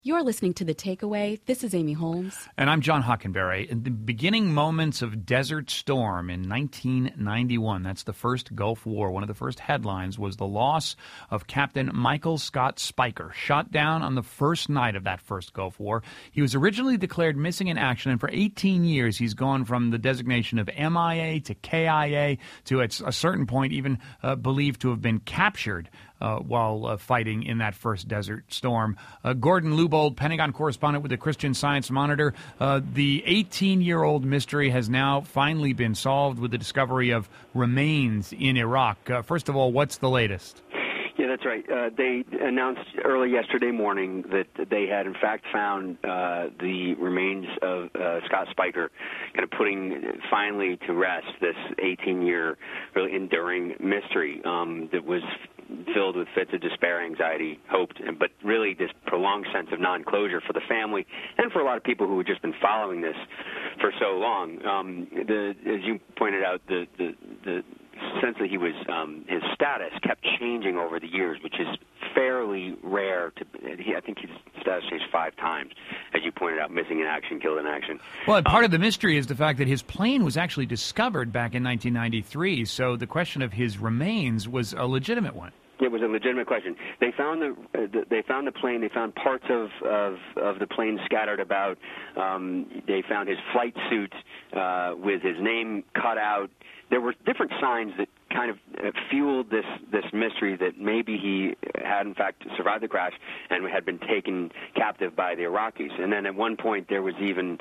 You're listening to The Takeaway. This is Amy Holmes. And I'm John Hockenberry. In the beginning moments of Desert Storm in 1991, that's the first Gulf War, one of the first headlines was the loss of Captain Michael Scott Spiker, shot down on the first night of that first Gulf War. He was originally declared missing in action, and for 18 years he's gone from the designation of MIA to KIA to, at a certain point, even believed to have been captured while fighting in that first Desert Storm. Gordon Lubold, Pentagon correspondent with the Christian Science Monitor. The 18-year-old mystery has now finally been solved with the discovery of remains in Iraq. First of all, what's the latest? Yeah, that's right. They announced early yesterday morning that they had, in fact, found the remains of Scott Spiker, kind of putting finally to rest this 18-year really enduring mystery that was filled with fits of despair, anxiety, hope, but really this prolonged sense of non-closure for the family and for a lot of people who had just been following this for so long. As you pointed out, the sense that he was his status kept changing over the years, which is fairly rare. I think his status changed 5 times, as you pointed out, missing in action, killed in action. Well, part of the mystery is the fact that his plane was actually discovered back in 1993, so the question of his remains was a legitimate one. It was a legitimate question. They found the plane. They found parts of the plane scattered about. They found his flight suit with his name cut out. There were different signs that kind of fueled this mystery that maybe he had in fact survived the crash and had been taken captive by the Iraqis. And then at one point there was even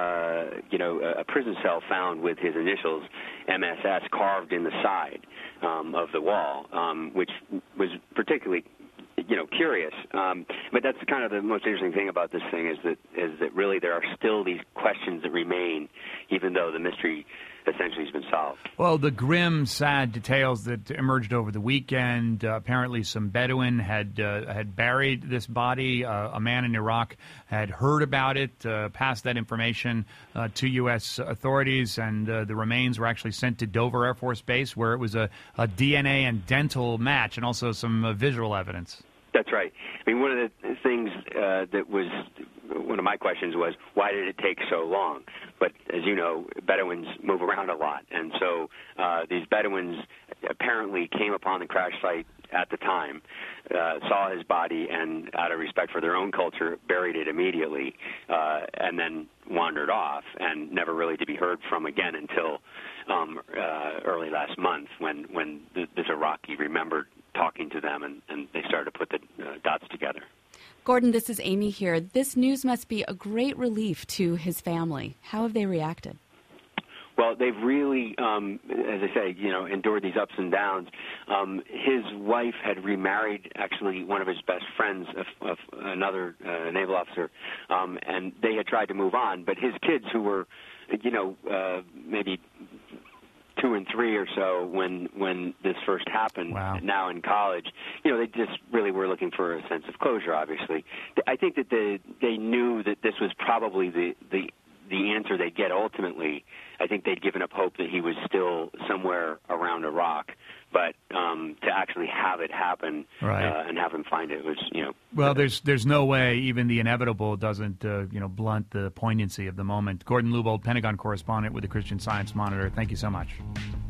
a prison cell found with his initials MSS carved in the side of the wall, which was particularly curious. But that's kind of the most interesting thing about this thing is that really there are still these questions that remain, even though the mystery essentially has been solved. Well, the grim, sad details that emerged over the weekend, apparently some Bedouin had buried this body. A man in Iraq had heard about it, passed that information to U.S. authorities, and the remains were actually sent to Dover Air Force Base, where it was a DNA and dental match and also some visual evidence. That's right. I mean, one of the things that was one of my questions was, why did it take so long? But as you know, Bedouins move around a lot. And so these Bedouins apparently came upon the crash site at the time, saw his body, and out of respect for their own culture, buried it immediately, and then wandered off and never really to be heard from again until early last month when this Iraqi remembered talking to them and they started to put the dots together. Gordon, this is Amy here. This news must be a great relief to his family. How have they reacted? Well, they've really, as I say, endured these ups and downs. His wife had remarried, actually, one of his best friends, of another naval officer, and they had tried to move on. But his kids, who were, maybe 2 and 3 or so when this first happened, wow, now in college, they just really were looking for a sense of closure, obviously. I think that they knew that this was probably the answer they'd get ultimately. I think they'd given up hope that he was still somewhere around Iraq, but to actually have it happen, right, and have him find it was, Well, there's no way even the inevitable doesn't, blunt the poignancy of the moment. Gordon Lubold, Pentagon correspondent with the Christian Science Monitor. Thank you so much.